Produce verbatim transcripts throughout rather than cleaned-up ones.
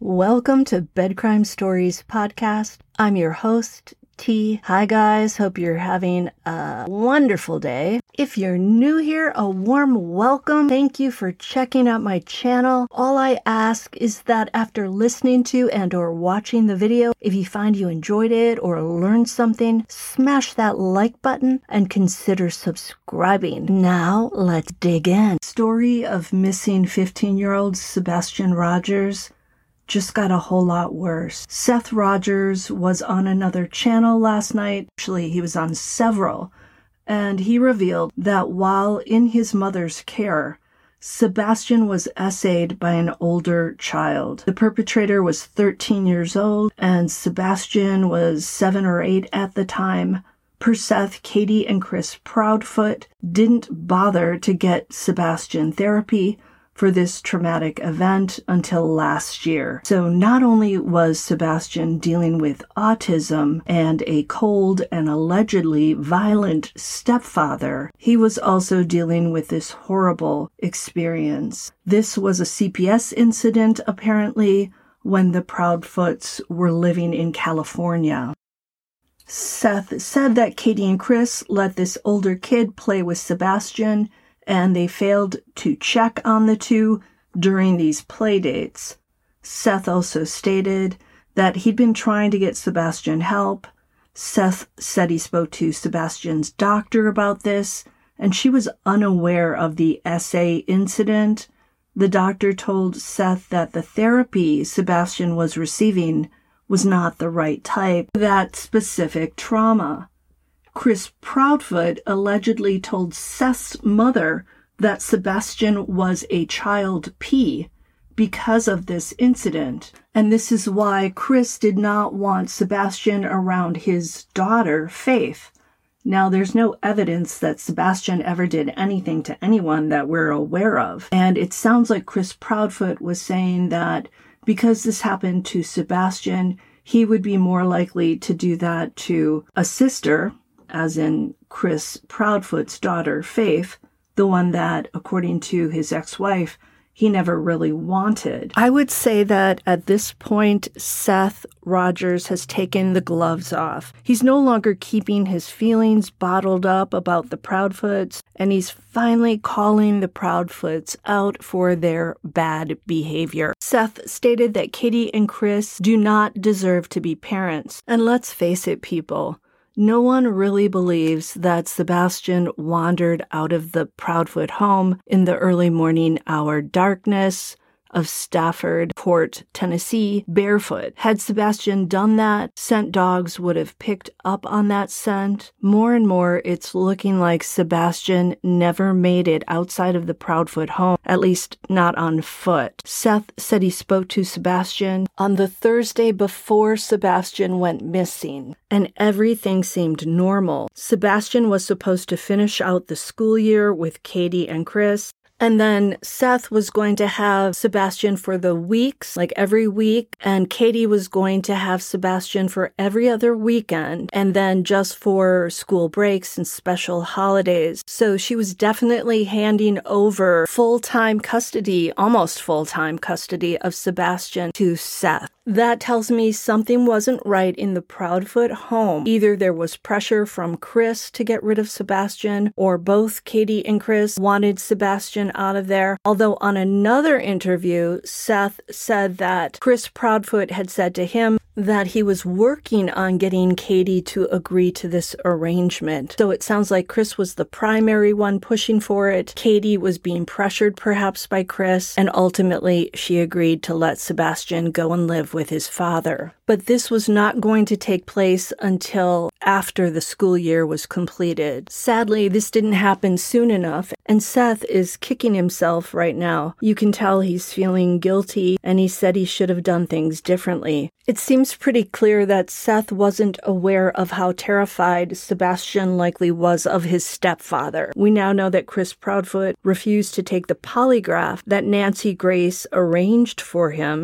Welcome to Bed Crime Stories podcast. I'm your host, T. Hi guys, hope you're having a wonderful day. If you're new here, a warm welcome. Thank you for checking out my channel. All I ask is that after listening to and or watching the video, if you find you enjoyed it or learned something, smash that like button and consider subscribing. Now, let's dig in. Story of missing fifteen-year-old Sebastian Rogers just got a whole lot worse. Seth Rogers was on another channel last night. Actually, he was on several. And he revealed that while in his mother's care, Sebastian was essayed by an older child. The perpetrator was thirteen years old, and Sebastian was seven or eight at the time. Per Seth, Katie and Chris Proudfoot didn't bother to get Sebastian therapy for this traumatic event until last year. So not only was Sebastian dealing with autism and a cold and allegedly violent stepfather, he was also dealing with this horrible experience. This was a C P S incident, apparently, when the Proudfoots were living in California. Seth said that Katie and Chris let this older kid play with Sebastian, and they failed to check on the two during these play dates. Seth also stated that he'd been trying to get Sebastian help. Seth said he spoke to Sebastian's doctor about this, and she was unaware of the essay incident. The doctor told Seth that the therapy Sebastian was receiving was not the right type for that specific trauma. Chris Proudfoot allegedly told Seth's mother that Sebastian was a child P because of this incident. And this is why Chris did not want Sebastian around his daughter, Faith. Now, there's no evidence that Sebastian ever did anything to anyone that we're aware of. And it sounds like Chris Proudfoot was saying that because this happened to Sebastian, he would be more likely to do that to a sister, as in Chris Proudfoot's daughter, Faith, the one that, according to his ex-wife, he never really wanted. I would say that at this point, Seth Rogers has taken the gloves off. He's no longer keeping his feelings bottled up about the Proudfoots, and he's finally calling the Proudfoots out for their bad behavior. Seth stated that Katie and Chris do not deserve to be parents. And let's face it, people, no one really believes that Sebastian wandered out of the Proudfoot home in the early morning hour darkness of Stafford Court, Tennessee, barefoot. Had Sebastian done that, scent dogs would have picked up on that scent. More and more, it's looking like Sebastian never made it outside of the Proudfoot home, at least not on foot. Seth said he spoke to Sebastian on the Thursday before Sebastian went missing, and everything seemed normal. Sebastian was supposed to finish out the school year with Katie and Chris, and then Seth was going to have Sebastian for the weeks, like every week, and Katie was going to have Sebastian for every other weekend, and then just for school breaks and special holidays. So she was definitely handing over full-time custody, almost full-time custody of Sebastian to Seth. That tells me something wasn't right in the Proudfoot home. Either there was pressure from Chris to get rid of Sebastian, or both Katie and Chris wanted Sebastian out of there. Although on another interview, Seth said that Chris Proudfoot had said to him that he was working on getting Katie to agree to this arrangement. So it sounds like Chris was the primary one pushing for it. Katie was being pressured perhaps by Chris, and ultimately she agreed to let Sebastian go and live with his father. But this was not going to take place until after the school year was completed. Sadly, this didn't happen soon enough, and Seth is kicking himself right now. You can tell he's feeling guilty, and he said he should have done things differently. It seems pretty clear that Seth wasn't aware of how terrified Sebastian likely was of his stepfather. We now know that Chris Proudfoot refused to take the polygraph that Nancy Grace arranged for him.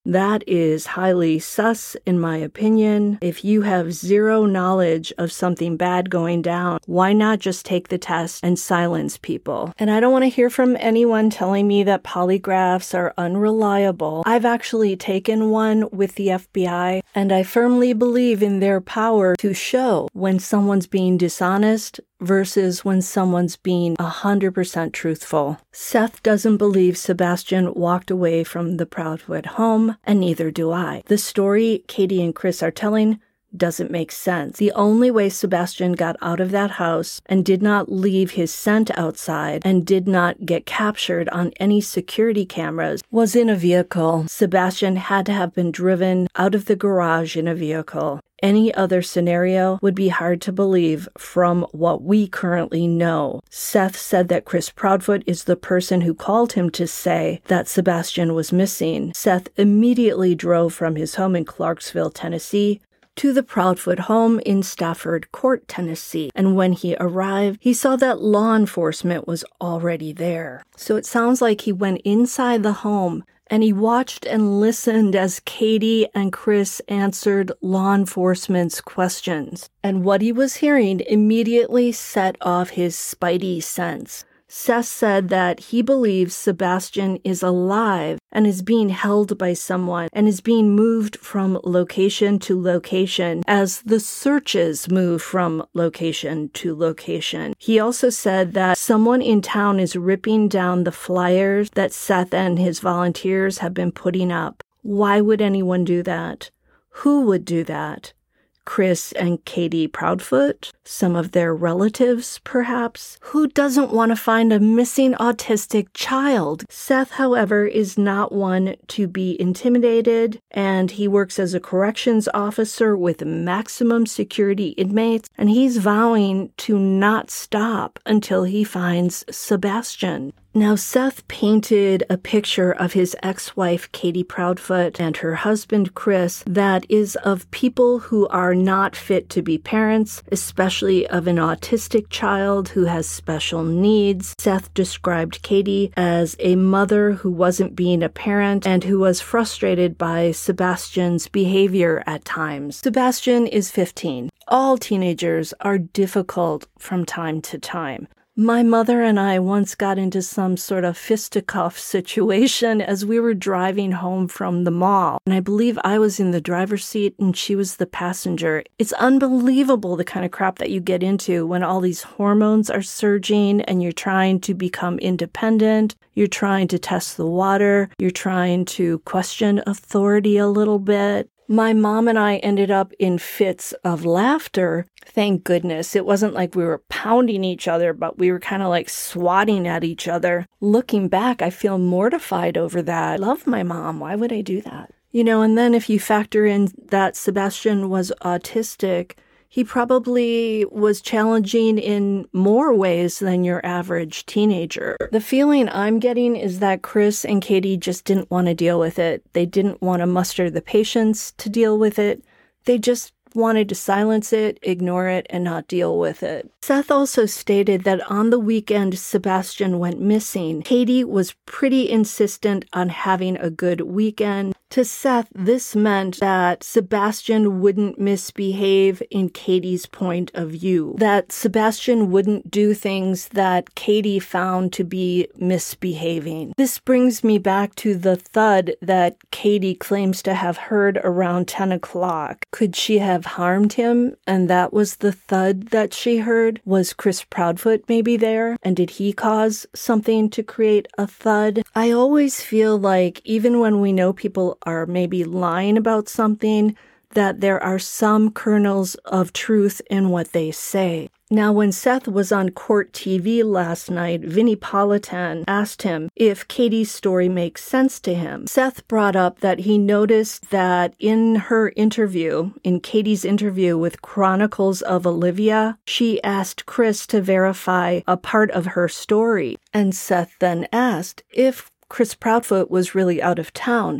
That is highly sus, in my opinion. If you have zero knowledge of something bad going down, why not just take the test and silence people? And I don't want to hear from anyone telling me that polygraphs are unreliable. I've actually taken one with the F B I, and I firmly believe in their power to show when someone's being dishonest versus when someone's being one hundred percent truthful. Seth doesn't believe Sebastian walked away from the Proudfoot home, and neither do I. The story Katie and Chris are telling doesn't make sense. The only way Sebastian got out of that house and did not leave his scent outside and did not get captured on any security cameras was in a vehicle. Sebastian had to have been driven out of the garage in a vehicle. Any other scenario would be hard to believe from what we currently know. Seth said that Chris Proudfoot is the person who called him to say that Sebastian was missing. Seth immediately drove from his home in Clarksville, Tennessee, to the Proudfoot home in Stafford Court, Tennessee. And when he arrived, he saw that law enforcement was already there. So it sounds like he went inside the home and he watched and listened as Katie and Chris answered law enforcement's questions. And what he was hearing immediately set off his spidey sense. Seth said that he believes Sebastian is alive and is being held by someone and is being moved from location to location as the searches move from location to location. He also said that someone in town is ripping down the flyers that Seth and his volunteers have been putting up. Why would anyone do that? Who would do that? Chris and Katie Proudfoot? Some of their relatives, perhaps? Who doesn't want to find a missing autistic child? Seth, however, is not one to be intimidated, and he works as a corrections officer with maximum security inmates, and he's vowing to not stop until he finds Sebastian. Now, Seth painted a picture of his ex-wife, Katie Proudfoot, and her husband, Chris, that is of people who are not fit to be parents, especially of an autistic child who has special needs. Seth described Katie as a mother who wasn't being a parent and who was frustrated by Sebastian's behavior at times. Sebastian is fifteen. All teenagers are difficult from time to time. My mother and I once got into some sort of fisticuff situation as we were driving home from the mall. And I believe I was in the driver's seat and she was the passenger. It's unbelievable the kind of crap that you get into when all these hormones are surging and you're trying to become independent. You're trying to test the water. You're trying to question authority a little bit. My mom and I ended up in fits of laughter. Thank goodness. It wasn't like we were pounding each other, but we were kind of like swatting at each other. Looking back, I feel mortified over that. I love my mom. Why would I do that? You know, and then if you factor in that Sebastian was autistic, he probably was challenging in more ways than your average teenager. The feeling I'm getting is that Chris and Katie just didn't want to deal with it. They didn't want to muster the patience to deal with it. They just wanted to silence it, ignore it, and not deal with it. Seth also stated that on the weekend Sebastian went missing, Katie was pretty insistent on having a good weekend. To Seth, this meant that Sebastian wouldn't misbehave in Katie's point of view, that Sebastian wouldn't do things that Katie found to be misbehaving. This brings me back to the thud that Katie claims to have heard around ten o'clock. Could she have harmed him, and that was the thud that she heard? Was Chris Proudfoot maybe there, and did he cause something to create a thud? I always feel like even when we know people are maybe lying about something, that there are some kernels of truth in what they say. Now, when Seth was on Court T V last night, Vinnie Politan asked him if Katie's story makes sense to him. Seth brought up that he noticed that in her interview, in Katie's interview with Chronicles of Olivia, she asked Chris to verify a part of her story. And Seth then asked if Chris Proudfoot was really out of town.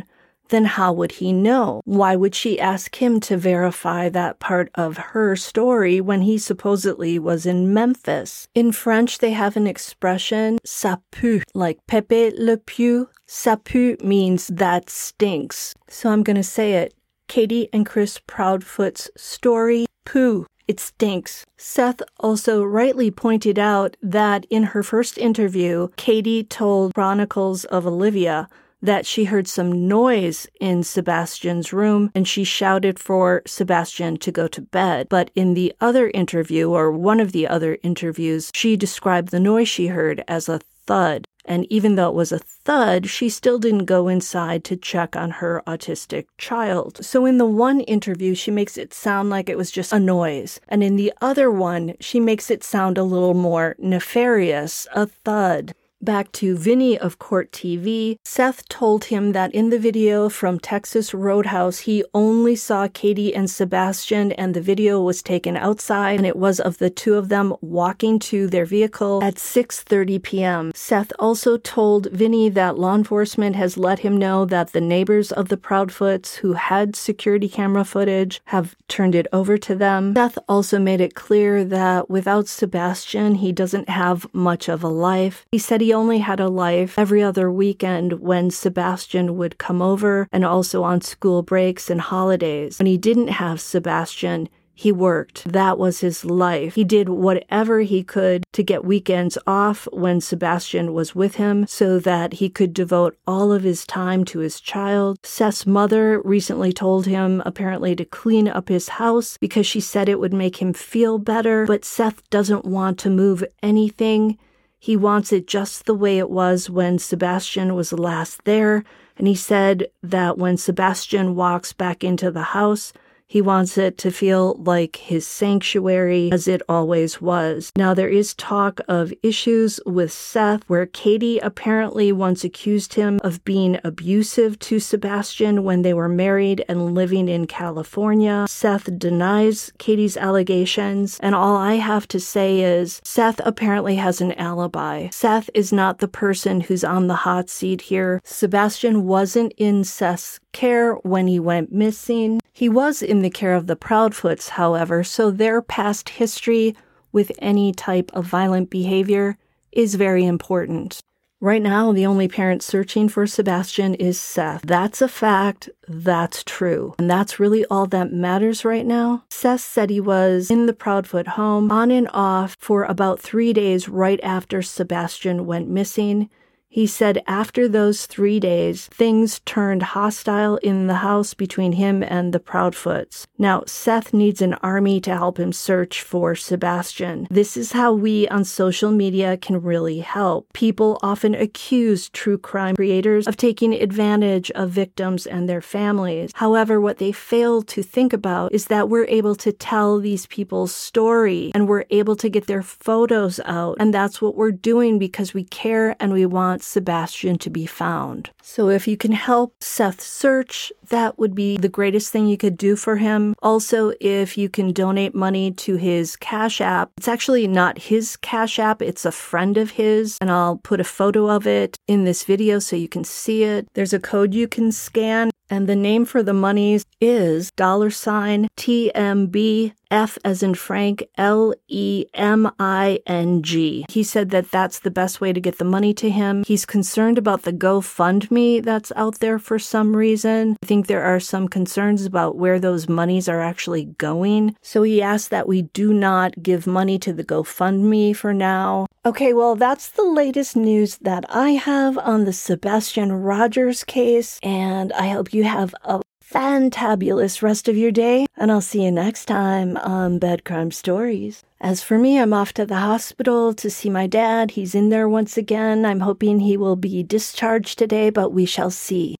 then how would he know? Why would she ask him to verify that part of her story when he supposedly was in Memphis? In French, they have an expression, ça pue, like Pepe le Pew. Ça pue means that stinks. So I'm going to say it. Katie and Chris Proudfoot's story, poo. It stinks. Seth also rightly pointed out that in her first interview, Katie told Chronicles of Olivia that she heard some noise in Sebastian's room and she shouted for Sebastian to go to bed. But in the other interview, or one of the other interviews, she described the noise she heard as a thud. And even though it was a thud, she still didn't go inside to check on her autistic child. So in the one interview, she makes it sound like it was just a noise. And in the other one, she makes it sound a little more nefarious, a thud. Back to Vinny of Court T V, Seth told him that in the video from Texas Roadhouse, he only saw Katie and Sebastian, and the video was taken outside, and it was of the two of them walking to their vehicle at six thirty p.m. Seth also told Vinny that law enforcement has let him know that the neighbors of the Proudfoots who had security camera footage have turned it over to them. Seth also made it clear that without Sebastian, he doesn't have much of a life. He said he He only had a life every other weekend when Sebastian would come over, and also on school breaks and holidays. When he didn't have Sebastian, he worked. That was his life. He did whatever he could to get weekends off when Sebastian was with him so that he could devote all of his time to his child. Seth's mother recently told him apparently to clean up his house because she said it would make him feel better, but Seth doesn't want to move anything. He wants it just the way it was when Sebastian was last there, and he said that when Sebastian walks back into the house, he wants it to feel like his sanctuary, as it always was. Now, there is talk of issues with Seth, where Katie apparently once accused him of being abusive to Sebastian when they were married and living in California. Seth denies Katie's allegations, and all I have to say is Seth apparently has an alibi. Seth is not the person who's on the hot seat here. Sebastian wasn't in Seth's care when he went missing. He was in the care of the Proudfoots, however, so their past history with any type of violent behavior is very important. Right now, the only parent searching for Sebastian is Seth. That's a fact. That's true. And that's really all that matters right now. Seth said he was in the Proudfoot home on and off for about three days right after Sebastian went missing. He said after those three days, things turned hostile in the house between him and the Proudfoots. Now, Seth needs an army to help him search for Sebastian. This is how we on social media can really help. People often accuse true crime creators of taking advantage of victims and their families. However, what they fail to think about is that we're able to tell these people's story and we're able to get their photos out. And that's what we're doing because we care and we want Sebastian to be found. So if you can help Seth search, that would be the greatest thing you could do for him. Also, if you can donate money to his Cash App, it's actually not his Cash App, it's a friend of his, and I'll put a photo of it in this video so you can see it. There's a code you can scan, and the name for the monies is dollar sign T M B F as in Frank, L E M I N G. He said that that's the best way to get the money to him. He's concerned about the GoFundMe that's out there for some reason. I think there are some concerns about where those monies are actually going. So he asked that we do not give money to the GoFundMe for now. Okay, well, that's the latest news that I have on the Sebastian Rogers case, and I hope you have a fantabulous rest of your day, and I'll see you next time on Bed Crime Stories. As for me, I'm off to the hospital to see my dad. He's in there once again. I'm hoping he will be discharged today, but we shall see.